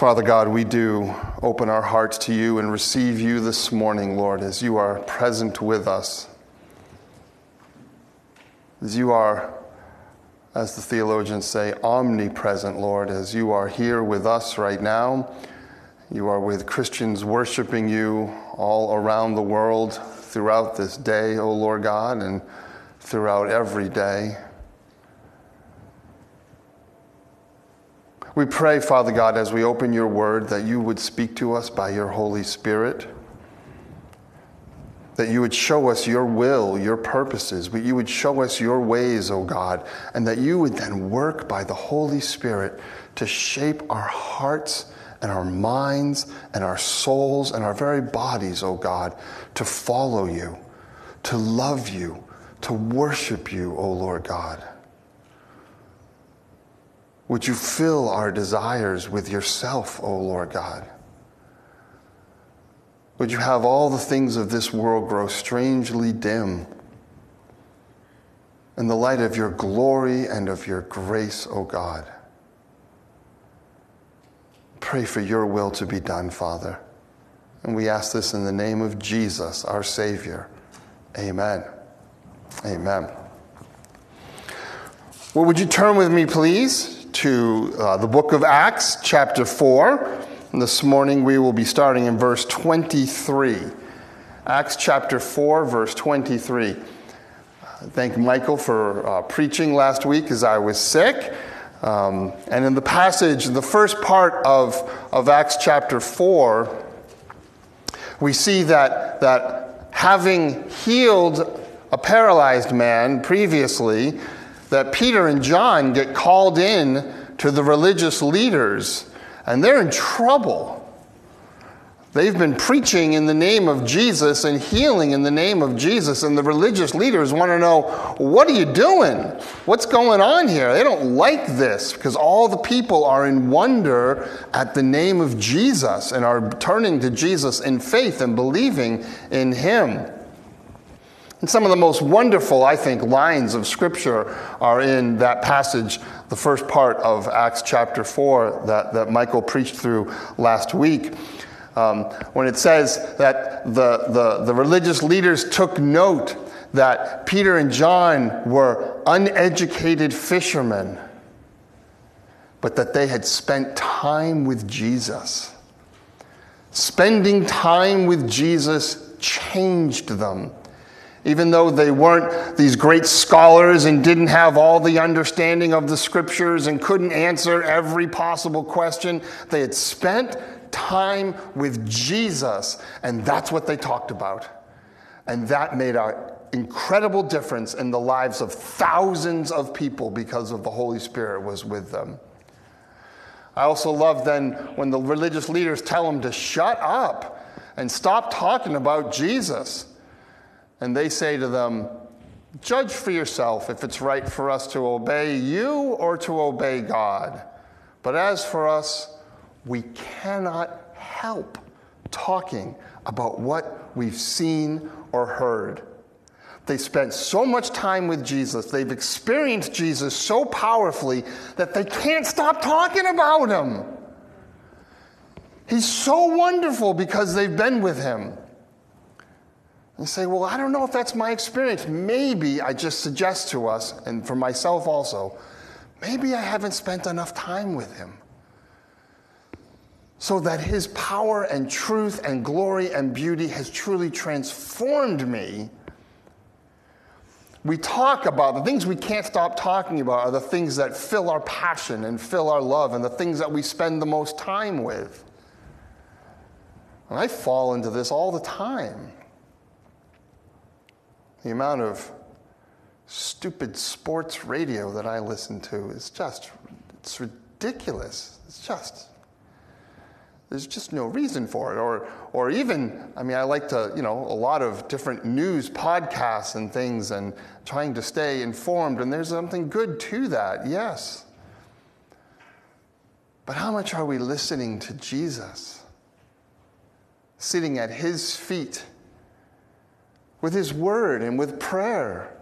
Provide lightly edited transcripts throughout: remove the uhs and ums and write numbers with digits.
Father God, we do open our hearts to you and receive you this morning, Lord, as you are present with us. As you are, as the theologians say, omnipresent, Lord, as you are here with us right now. You are with Christians worshiping you all around the world throughout this day, O Lord God, and throughout every day. We pray, Father God, as we open your word, that you would speak to us by your Holy Spirit, that you would show us your will, your purposes, but you would show us your ways, O God, and that you would then work by the Holy Spirit to shape our hearts and our minds and our souls and our very bodies, O God, to follow you, to love you, to worship you, O Lord God. Would you fill our desires with yourself, O Lord God? Would you have all the things of this world grow strangely dim in the light of your glory and of your grace, O God? Pray for your will to be done, Father. And we ask this in the name of Jesus, our Savior. Amen. Amen. Well, would you turn with me, please, to the book of Acts, chapter 4. And this morning we will be starting in verse 23. Acts chapter 4, verse 23. Thank Michael for preaching last week as I was sick. And in the passage, in the first part of Acts chapter 4, we see that having healed a paralyzed man previously, that Peter and John get called in to the religious leaders, and they're in trouble. They've been preaching in the name of Jesus and healing in the name of Jesus, and the religious leaders want to know, what are you doing? What's going on here? They don't like this because all the people are in wonder at the name of Jesus and are turning to Jesus in faith and believing in him. And some of the most wonderful, I think, lines of Scripture are in that passage, the first part of Acts chapter 4 that Michael preached through last week. When it says that the religious leaders took note that Peter and John were uneducated fishermen, but that they had spent time with Jesus. Spending time with Jesus changed them. Even though they weren't these great scholars and didn't have all the understanding of the Scriptures and couldn't answer every possible question, they had spent time with Jesus, and that's what they talked about. And that made an incredible difference in the lives of thousands of people because of the Holy Spirit was with them. I also love then when the religious leaders tell them to shut up and stop talking about Jesus. And they say to them, judge for yourself if it's right for us to obey you or to obey God. But as for us, we cannot help talking about what we've seen or heard. They spent so much time with Jesus, they've experienced Jesus so powerfully that they can't stop talking about him. He's so wonderful because they've been with him. And say, well, I don't know if that's my experience. Maybe, I just suggest to us, and for myself also, maybe I haven't spent enough time with him. So that his power and truth and glory and beauty has truly transformed me. We talk about, the things we can't stop talking about are the things that fill our passion and fill our love and the things that we spend the most time with. And I fall into this all the time. The amount of stupid sports radio that I listen to is it's ridiculous. There's just no reason for it. Or even, I like to, a lot of different news podcasts and things and trying to stay informed, and there's something good to that, yes. But how much are we listening to Jesus? Sitting at his feet with his word and with prayer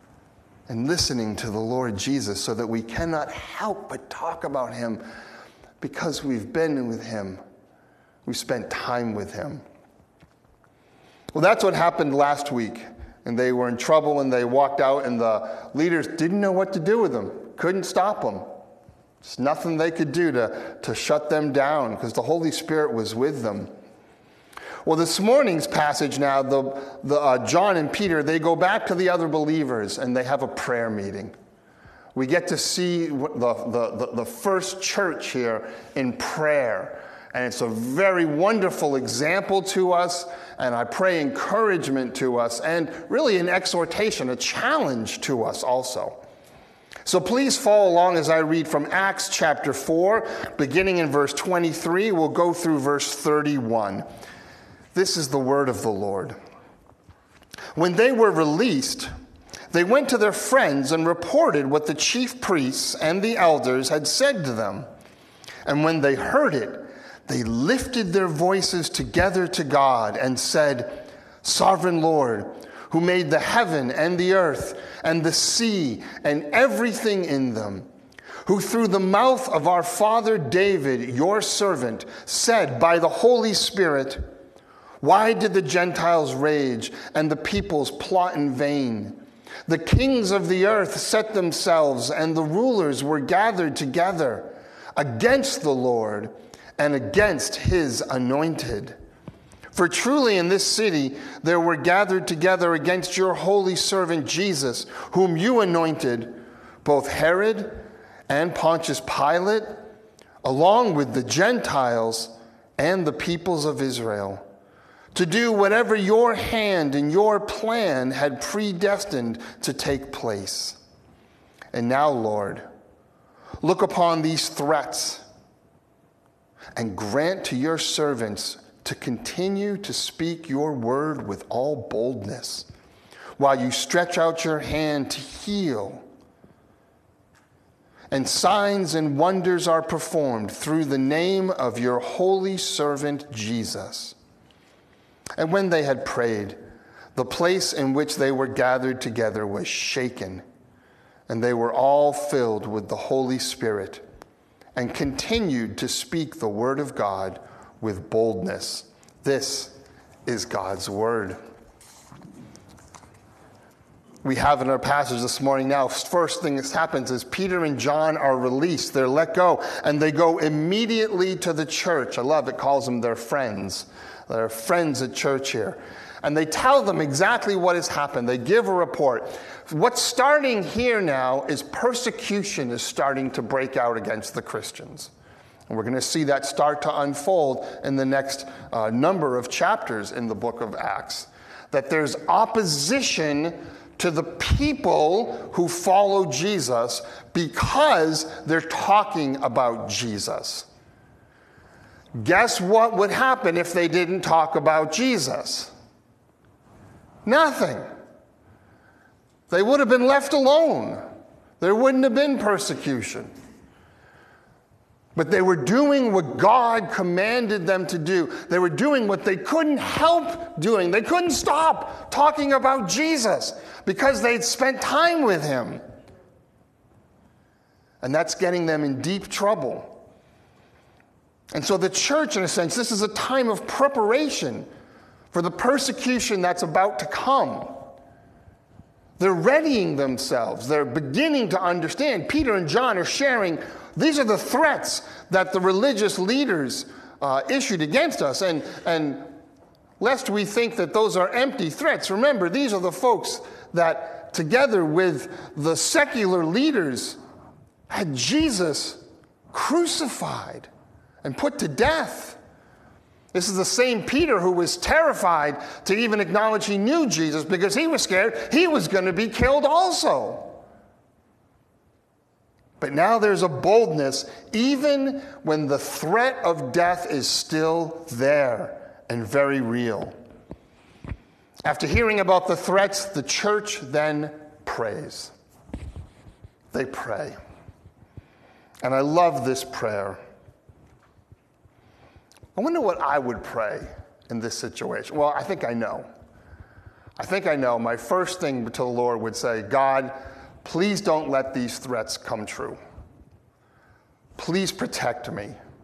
and listening to the Lord Jesus so that we cannot help but talk about him Because we've been with him. We've spent time with him. Well, that's what happened last week. And they were in trouble and they walked out and the leaders didn't know what to do with them. Couldn't stop them. There's nothing they could do to shut them down because the Holy Spirit was with them. Well, this morning's passage now, John and Peter, they go back to the other believers and they have a prayer meeting. We get to see the first church here in prayer. And it's a very wonderful example to us, and I pray encouragement to us, and really an exhortation, a challenge to us also. So please follow along as I read from Acts chapter 4, beginning in verse 23. We'll go through verse 31. This is the word of the Lord. When they were released, they went to their friends and reported what the chief priests and the elders had said to them. And when they heard it, they lifted their voices together to God and said, Sovereign Lord, who made the heaven and the earth and the sea and everything in them, who through the mouth of our father David, your servant, said by the Holy Spirit, why did the Gentiles rage and the peoples plot in vain? The kings of the earth set themselves, and the rulers were gathered together against the Lord and against his anointed. For truly in this city there were gathered together against your holy servant Jesus, whom you anointed, both Herod and Pontius Pilate, along with the Gentiles and the peoples of Israel, to do whatever your hand and your plan had predestined to take place. And now, Lord, look upon these threats and grant to your servants to continue to speak your word with all boldness, while you stretch out your hand to heal. And signs and wonders are performed through the name of your holy servant Jesus. And when they had prayed, the place in which they were gathered together was shaken, and they were all filled with the Holy Spirit, and continued to speak the word of God with boldness. This is God's word. We have in our passage this morning now, first thing that happens is Peter and John are released. They're let go, and they go immediately to the church. I love it, calls them their friends. They're friends at church here. And they tell them exactly what has happened. They give a report. What's starting here now is persecution is starting to break out against the Christians. And we're going to see that start to unfold in the next number of chapters in the book of Acts. That there's opposition to the people who follow Jesus because they're talking about Jesus. Guess what would happen if they didn't talk about Jesus? Nothing. They would have been left alone. There wouldn't have been persecution. But they were doing what God commanded them to do. They were doing what they couldn't help doing. They couldn't stop talking about Jesus because they'd spent time with him. And that's getting them in deep trouble. And so the church, in a sense, this is a time of preparation for the persecution that's about to come. They're readying themselves. They're beginning to understand. Peter and John are sharing, these are the threats that the religious leaders issued against us. And lest we think that those are empty threats, remember, these are the folks that, together with the secular leaders, had Jesus crucified and put to death. This is the same Peter who was terrified to even acknowledge he knew Jesus because he was scared he was going to be killed also. But now there's a boldness even when the threat of death is still there and very real. After hearing about the threats, the church then prays. They pray. And I love this prayer. I wonder what I would pray in this situation. Well, I think I know. My first thing to the Lord would say, God, please don't let these threats come true. Please protect me.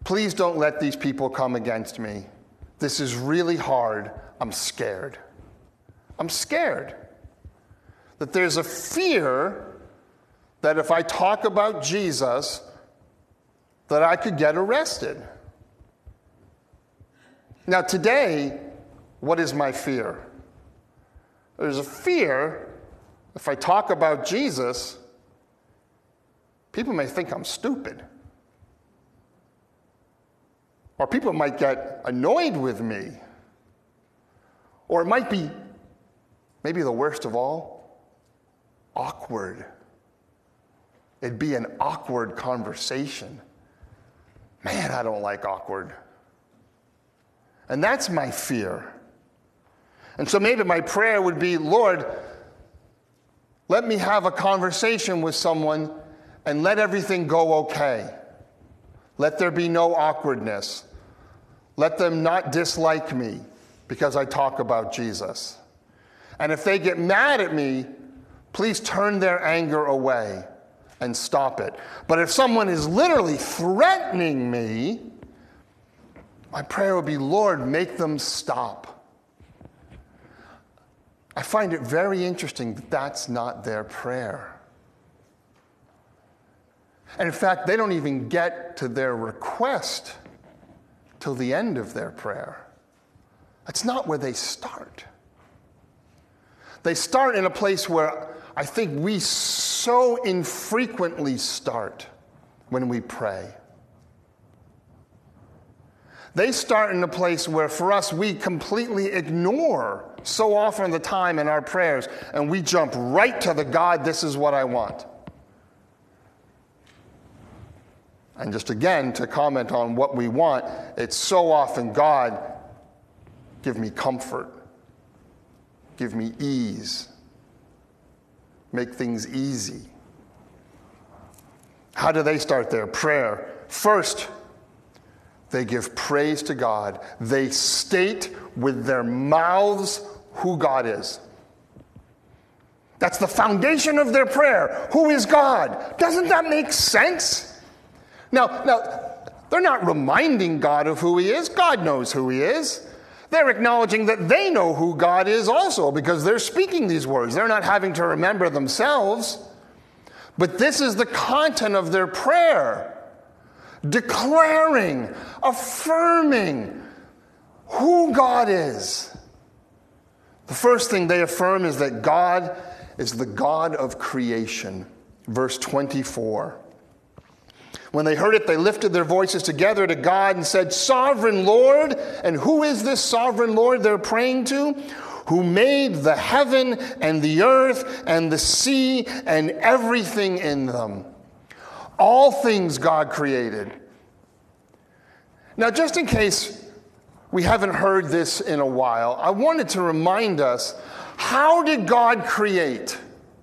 Please don't let these people come against me. This is really hard. I'm scared. I'm scared that there's a fear that if I talk about Jesus, that I could get arrested. Now today, what is my fear? There's a fear, if I talk about Jesus, people may think I'm stupid. Or people might get annoyed with me. Or it might be, maybe the worst of all, awkward. It'd be an awkward conversation. Man, I don't like awkward. And that's my fear. And so maybe my prayer would be, Lord, let me have a conversation with someone and let everything go okay. Let there be no awkwardness. Let them not dislike me because I talk about Jesus. And if they get mad at me, please turn their anger away and stop it. But if someone is literally threatening me, my prayer would be, Lord, make them stop. I find it very interesting that that's not their prayer. And in fact, they don't even get to their request till the end of their prayer. That's not where they start. They start in a place where I think we so infrequently start when we pray. They start in a place where for us we completely ignore so often the time in our prayers, and we jump right to the God, this is what I want. And just again, to comment on what we want, it's so often, God, give me comfort. Give me ease. Make things easy. How do they start their prayer? First, they give praise to God. They state with their mouths who God is. That's the foundation of their prayer. Who is God? Doesn't that make sense? Now, they're not reminding God of who he is. God knows who he is. They're acknowledging that they know who God is also because they're speaking these words. They're not having to remember themselves. But this is the content of their prayer. Declaring, affirming who God is. The first thing they affirm is that God is the God of creation. Verse 24. When they heard it, they lifted their voices together to God and said, Sovereign Lord. And who is this sovereign Lord they're praying to? Who made the heaven and the earth and the sea and everything in them. All things God created. Now, just in case we haven't heard this in a while, I wanted to remind us, how did God create?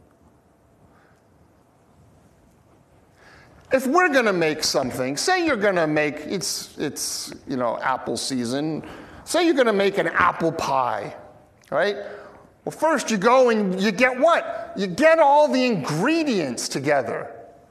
If we're going to make something, say you're going to make, it's apple season. Say you're going to make an apple pie, right? Well, first you go and you get what? You get all the ingredients together.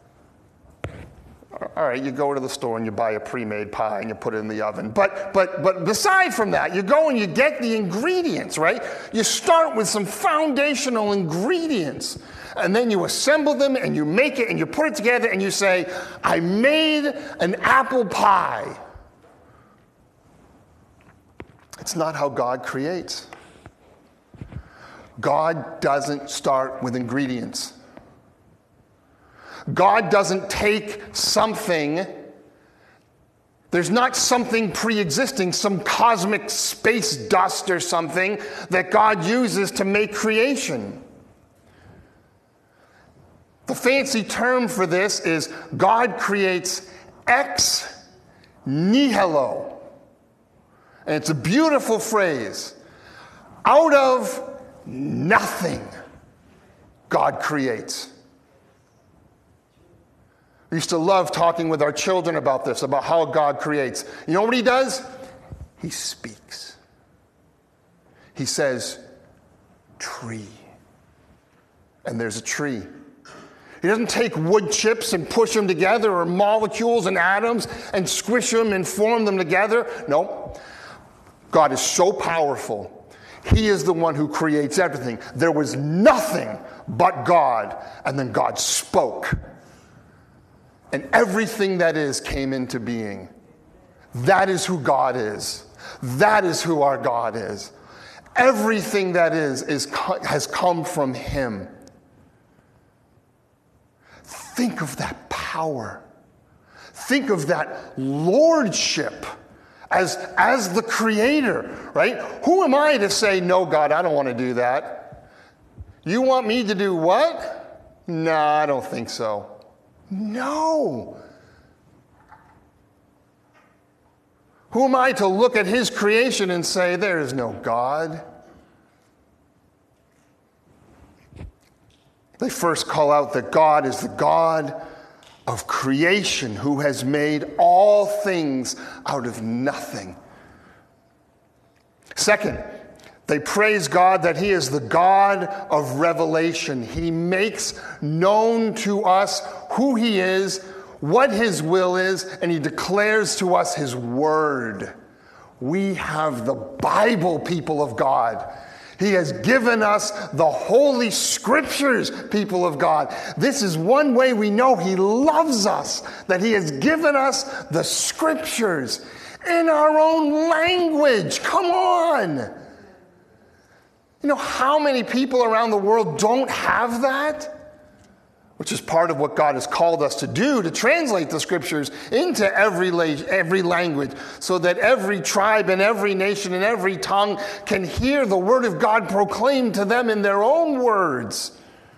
All right, you go to the store and you buy a pre-made pie and you put it in the oven. But aside from that, you go and you get the ingredients, right? You start with some foundational ingredients. And then you assemble them and you make it and you put it together and you say, I made an apple pie. It's not how God creates. God doesn't start with ingredients. God doesn't take something, there's not something pre-existing, some cosmic space dust or something that God uses to make creation. The fancy term for this is God creates ex nihilo. And it's a beautiful phrase. Out of nothing, God creates. We used to love talking with our children about this, about how God creates. You know what he does? He speaks. He says, tree. And there's a tree. He doesn't take wood chips and push them together, or molecules and atoms and squish them and form them together. No. God is so powerful. He is the one who creates everything. There was nothing but God, and then God spoke. And everything that is came into being. That is who God is. That is who our God is. Everything that has come from him. Think of that power. Think of that lordship as the creator, right? Who am I to say, no, God, I don't want to do that? You want me to do what? No, I don't think so. No. Who am I to look at his creation and say, there is no God? They first call out that God is the God of creation, who has made all things out of nothing. Second, they praise God that he is the God of revelation. He makes known to us who he is, what his will is, and he declares to us his word. We have the Bible, people of God. He has given us the Holy Scriptures, people of God. This is one way we know he loves us, that he has given us the Scriptures in our own language. Come on. You know how many people around the world don't have that? Which is part of what God has called us to do, to translate the Scriptures into every language, so that every tribe and every nation and every tongue can hear the Word of God proclaimed to them in their own words.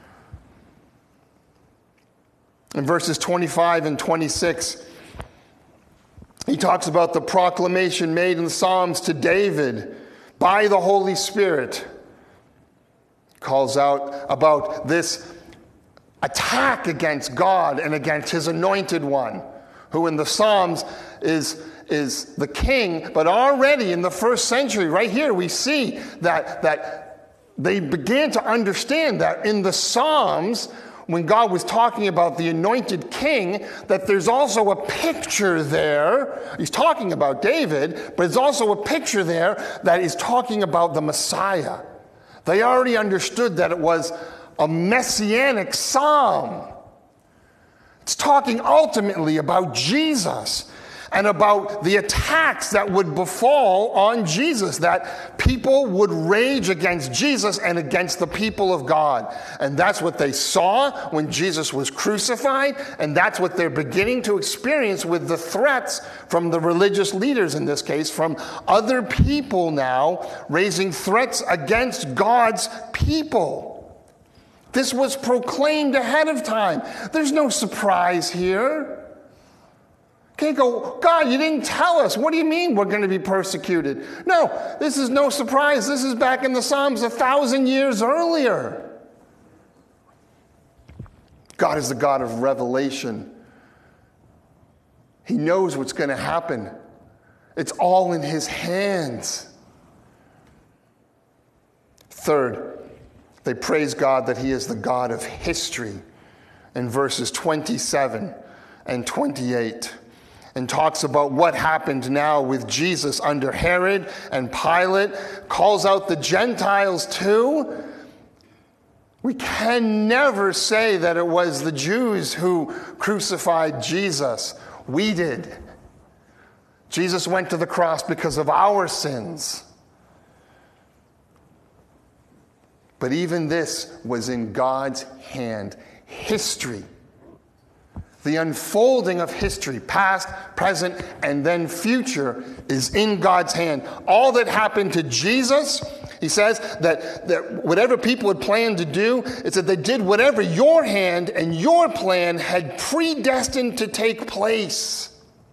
In verses 25 and 26, he talks about the proclamation made in the Psalms to David by the Holy Spirit. Calls out about this attack against God and against his anointed one, who in the Psalms is the king. But already in the first century, right here, we see that they began to understand that in the Psalms, when God was talking about the anointed king, that there's also a picture there. He's talking about David, but there's also a picture there that is talking about the Messiah. They already understood that it was a messianic psalm. It's talking ultimately about Jesus and about the attacks that would befall on Jesus, that people would rage against Jesus and against the people of God. And that's what they saw when Jesus was crucified, and that's what they're beginning to experience with the threats from the religious leaders, in this case, from other people now raising threats against God's people. This was proclaimed ahead of time. There's no surprise here. Can't go, God, you didn't tell us. What do you mean we're going to be persecuted? No, this is no surprise. This is back in the Psalms 1,000 years earlier. God is the God of revelation. He knows what's going to happen. It's all in his hands. Third, they praise God that he is the God of history in verses 27 and 28, and talks about what happened now with Jesus under Herod and Pilate, calls out the Gentiles too. We can never say that it was the Jews who crucified Jesus. We did. Jesus went to the cross because of our sins. But even this was in God's hand. History. The unfolding of history, past, present, and then future, is in God's hand. All that happened to Jesus, he says that whatever people had planned to do, it's that they did whatever your hand and your plan had predestined to take place.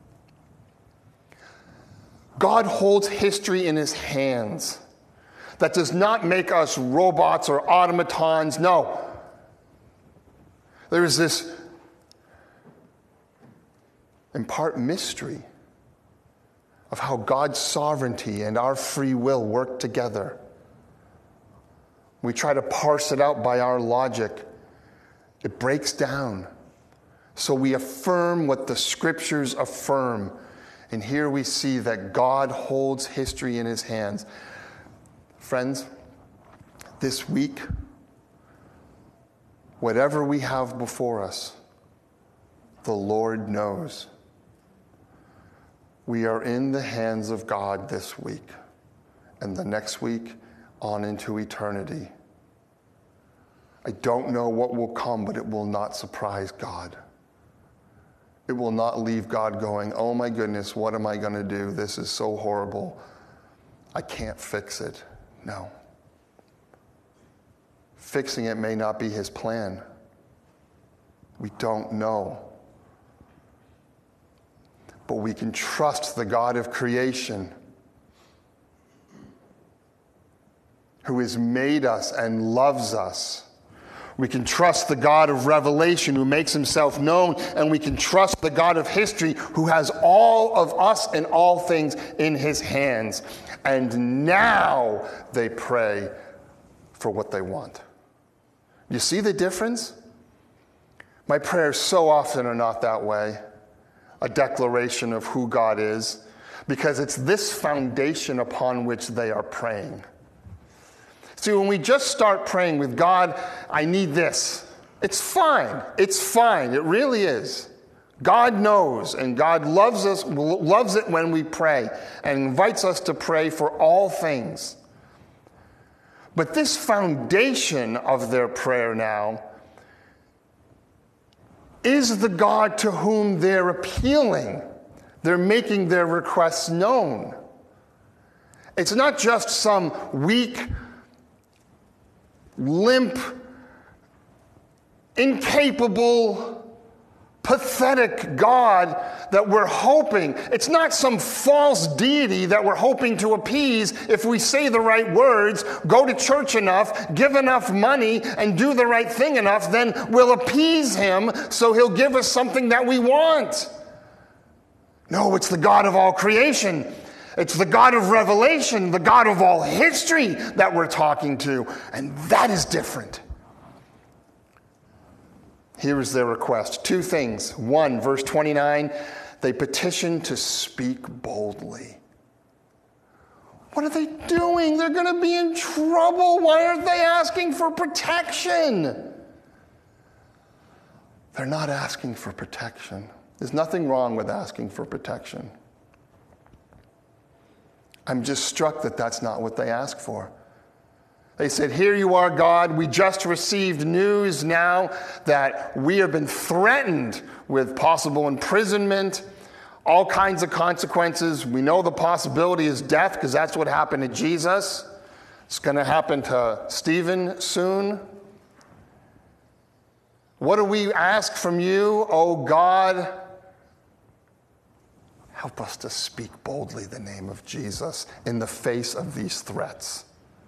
God holds history in his hands. That does not make us robots or automatons. No. There is this, in part, mystery of how God's sovereignty and our free will work together. We try to parse it out by our logic. It breaks down. So we affirm what the Scriptures affirm. And here we see that God holds history in his hands. Friends, this week, whatever we have before us, the Lord knows. We are in the hands of God this week, and the next week on into eternity. I don't know what will come, but it will not surprise God. It will not leave God going, oh my goodness, what am I going to do? This is so horrible. I can't fix it. No. Fixing it may not be his plan. We don't know. But we can trust the God of creation who has made us and loves us. We can trust the God of revelation who makes himself known, and we can trust the God of history who has all of us and all things in his hands. And now they pray for what they want. You see the difference? My prayers so often are not that way. A declaration of who God is, because it's this foundation upon which they are praying. See, when we just start praying with God, I need this. It's fine. It's fine. It really is. God knows, and God loves us, loves it when we pray, and invites us to pray for all things. But this foundation of their prayer now is the God to whom they're appealing. They're making their requests known. It's not just some weak, limp, incapable, pathetic God that we're hoping. It's not some false deity that we're hoping to appease if we say the right words, go to church enough, give enough money, and do the right thing enough, then we'll appease him so he'll give us something that we want. No, it's the God of all creation. It's the God of revelation, the God of all history that we're talking to. And that is different. Here is their request. Two things. One, verse 29, they petition to speak boldly. What are they doing? They're going to be in trouble. Why aren't they asking for protection? They're not asking for protection. There's nothing wrong with asking for protection. I'm just struck that that's not what they ask for. They said, here you are, God. We just received news now that we have been threatened with possible imprisonment, all kinds of consequences. We know the possibility is death because that's what happened to Jesus. It's going to happen to Stephen soon. What do we ask from you, oh God? Help us to speak boldly the name of Jesus in the face of these threats.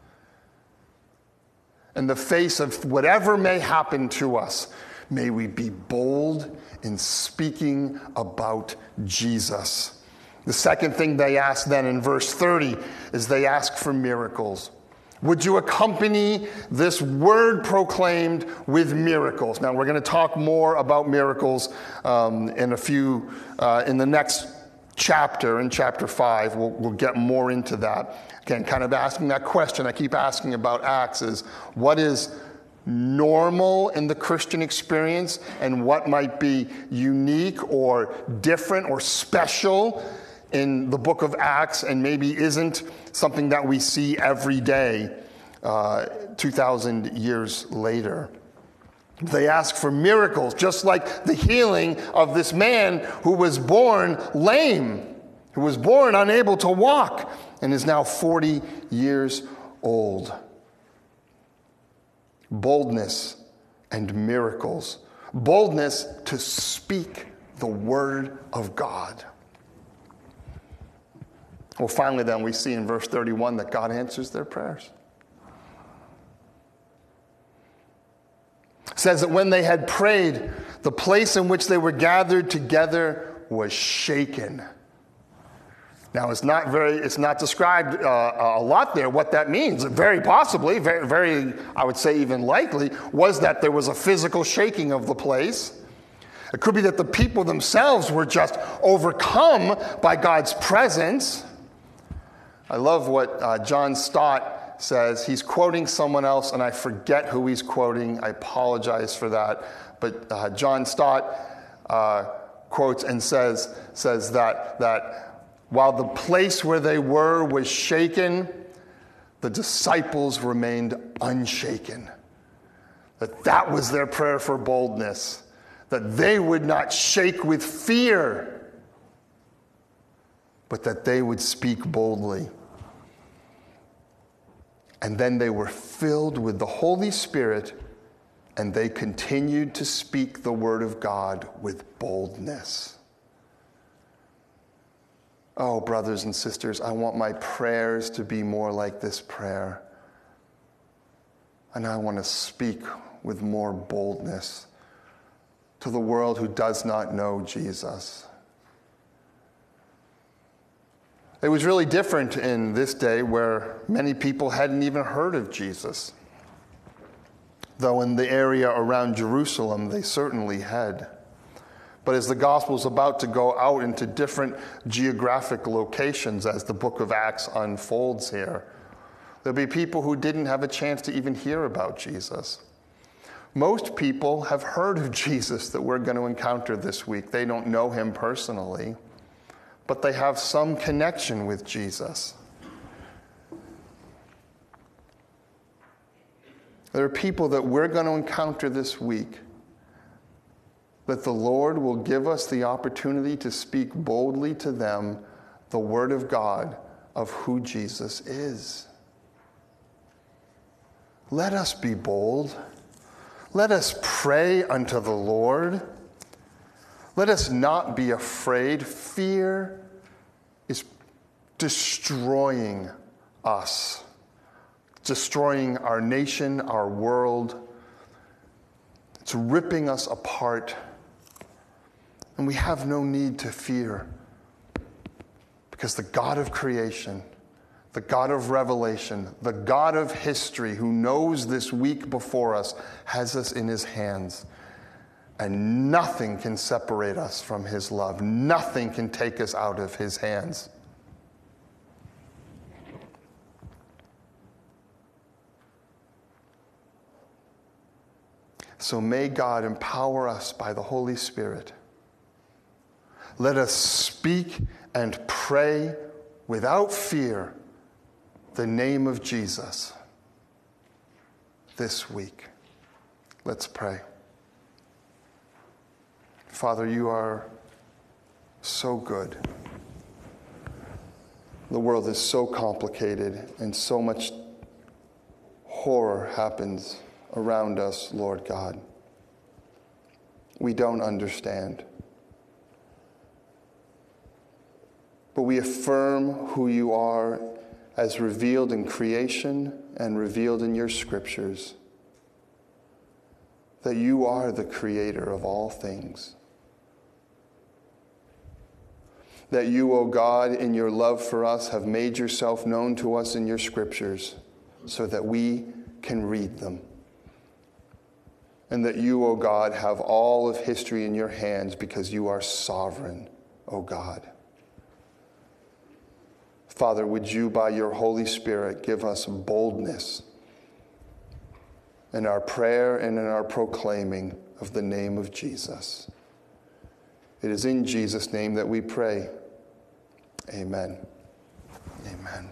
In the face of whatever may happen to us, may we be bold in speaking about Jesus. The second thing they ask then in verse 30 is they ask for miracles. Would you accompany this word proclaimed with miracles? Now, we're going to talk more about miracles in the next chapter, in chapter 5. We'll get more into that. Again, kind of asking that question I keep asking about Acts is, what is normal in the Christian experience and what might be unique or different or special in the book of Acts and maybe isn't something that we see every day 2,000 years later. They ask for miracles, just like the healing of this man who was born lame, who was born unable to walk, and is now 40 years old. Boldness and miracles. Boldness to speak the word of God. Well, finally then we see in verse 31 that God answers their prayers. It says that when they had prayed, the place in which they were gathered together was shaken. Now, it's not described a lot there what that means. Very possibly, very, I would say even likely, was that there was a physical shaking of the place. It could be that the people themselves were just overcome by God's presence. I love what John Stott says. He's quoting someone else, and I forget who he's quoting. I apologize for that. But John Stott quotes and says that while the place where they were was shaken, the disciples remained unshaken. That was their prayer for boldness, that they would not shake with fear, but that they would speak boldly. And then they were filled with the Holy Spirit, and they continued to speak the word of God with boldness. Oh, brothers and sisters, I want my prayers to be more like this prayer. And I want to speak with more boldness to the world who does not know Jesus. It was really different in this day where many people hadn't even heard of Jesus. Though in the area around Jerusalem, they certainly had. But as the gospel is about to go out into different geographic locations as the book of Acts unfolds here, there'll be people who didn't have a chance to even hear about Jesus. Most people have heard of Jesus that we're going to encounter this week. They don't know him personally, but they have some connection with Jesus. There are people that we're going to encounter this week that the Lord will give us the opportunity to speak boldly to them the word of God of who Jesus is. Let us be bold. Let us pray unto the Lord. Let us not be afraid. Fear is destroying us, destroying our nation, our world. It's ripping us apart. And we have no need to fear, because the God of creation, the God of revelation, the God of history who knows this week before us has us in his hands. And nothing can separate us from his love. Nothing can take us out of his hands. So may God empower us by the Holy Spirit. Let us speak and pray without fear the name of Jesus this week. Let's pray. Father, you are so good. The world is so complicated, and so much horror happens around us, Lord God. We don't understand. But we affirm who you are as revealed in creation and revealed in your scriptures. That you are the creator of all things. That you, O God, in your love for us, have made yourself known to us in your scriptures so that we can read them. And that you, O God, have all of history in your hands because you are sovereign, O God. Father, would you, by your Holy Spirit, give us boldness in our prayer and in our proclaiming of the name of Jesus. It is in Jesus' name that we pray. Amen. Amen.